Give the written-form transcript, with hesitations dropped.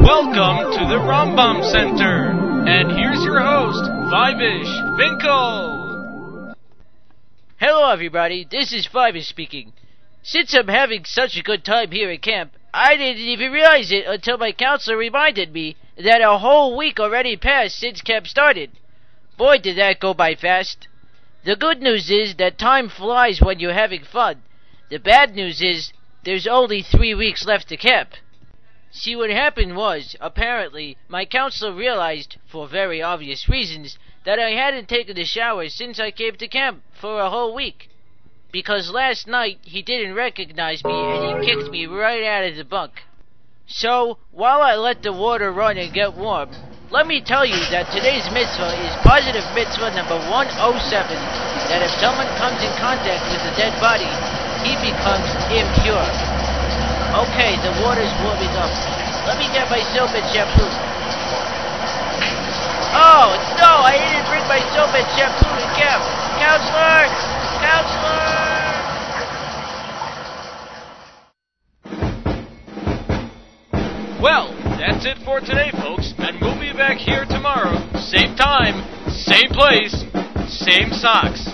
Welcome to the Rambam Center, and here's your host, Five-ish Finkel. Hello everybody, this is Five-ish speaking. Since I'm having such a good time here at camp, I didn't even realize it until my counselor reminded me that a whole week already passed since camp started. Boy, did that go by fast. The good news is that time flies when you're having fun. The bad news is there's only 3 weeks left to camp. See, what happened was, apparently, my counselor realized, for very obvious reasons, that I hadn't taken a shower since I came to camp for a whole week. Because last night, he didn't recognize me and he kicked me right out of the bunk. So, while I let the water run and get warm, let me tell you that today's mitzvah is positive mitzvah number 107, that if someone comes in contact with a dead body, he becomes impure. Okay, the water's warming up. Let me get my soap and shampoo. Oh, no, I didn't bring my soap and shampoo to camp. Counselor! Counselor! Well, that's it for today, folks, and we'll be back here tomorrow. Same time, same place, same socks.